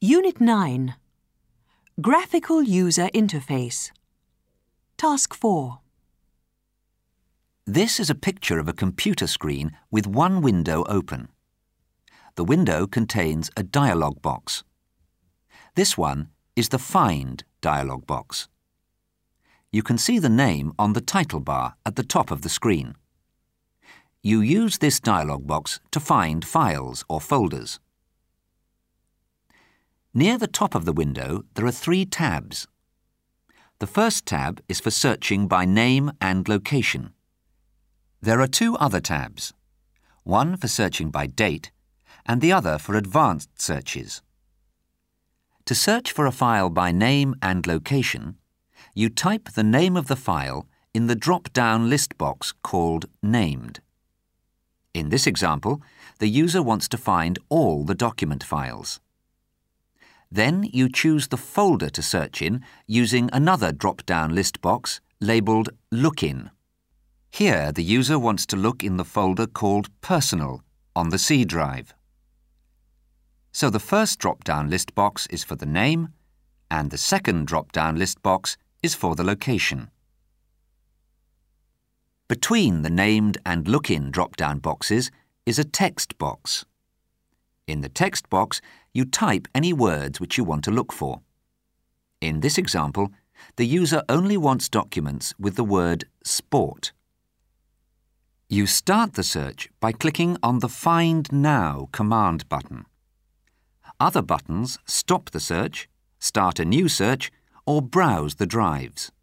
Unit 9. Graphical User Interface. Task 4. This is a picture of a computer screen with one window open. The window contains a dialog box. This one is the Find dialog box. You can see the name on the title bar at the top of the screen. You use this dialog box to find files or folders. Near the top of the window, there are 3 tabs. The first tab is for searching by name and location. There are 2 other tabs, one for searching by date and the other for advanced searches. To search for a file by name and location, you type the name of the file in the drop-down list box called Named. In this example, the user wants to find all the document files. Then you choose the folder to search in using another drop-down list box labelled Look In. Here, the user wants to look in the folder called Personal on the C drive. So the first drop-down list box is for the name, and the second drop-down list box is for the location. Between the Named and Look In drop-down boxes is a text box. In the text box, you type any words which you want to look for. In this example, the user only wants documents with the word Sport. You start the search by clicking on the Find Now command button. Other buttons stop the search, start a new search, or browse the drives.